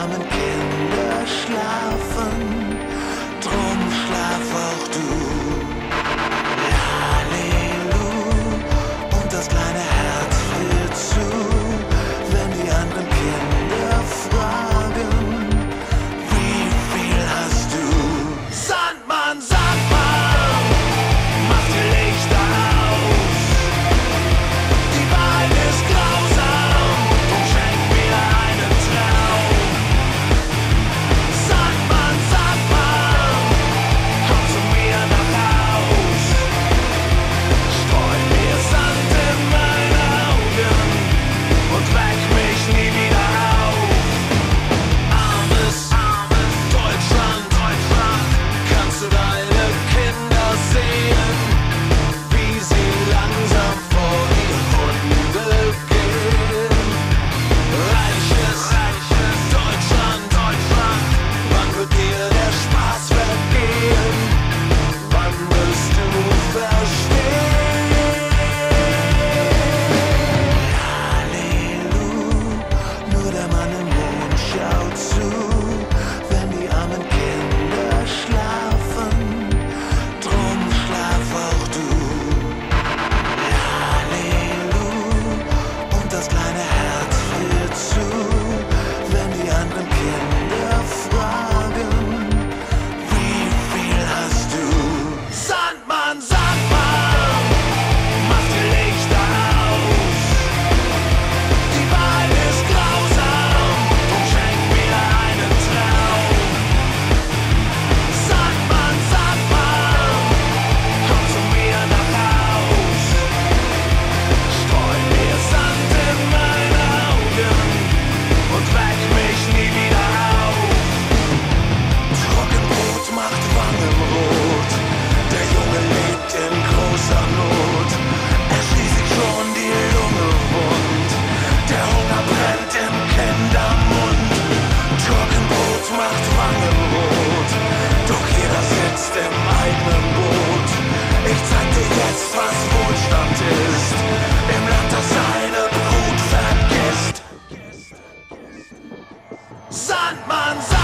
armen Kinder schlafen, drum schlaf auch du. Halleluja, und das kleine Herz friert zu, wenn die anderen Kinder fragen, wie viel hast du? Sandmann, Sandmann, mach die Lichter aus. Die Wahrheit ist grausam und schenkt mir einen Traum. Sandmann, Sandmann, komm zu mir nach Haus. Streu mir Sand in meine Augen und weck mich nie wieder auf. Armes Deutschland, kannst du deine Kinder sehen, wie sie langsam vor die Hunde gehen? Reiches Deutschland, wann wird dir der Spaß vergehen? Wann wirst du verstehen? Halleluja, nur der Mann im Mond schaut zu, wenn die armen Kinder schlafen, drum schlaf auch du. Halleluja, und das kleine Herz friert zu, wenn die anderen Kinder fragen, wie viel hast du? Sandmann, Sandmann, mach die Lichter aus. Die Wahrheit ist grausam und schenkt mir einen Traum. Sandmann, Sandmann, komm zu mir nach Haus. Streu mir Sand in meine Augen und weck mich nie wieder auf. Trockenbrot macht Wangenrot, der Junge lebt in großer Not. Er schließt sich schon die Lunge wund, der Hunger brennt im Kindermund. Trockenbrot macht Wangenrot, doch jeder sitzt im eigenen Boot. Ich zeig dir jetzt, was Wohlstand ist, im Land, das seine Brut vergisst. Sandmann, Sandmann.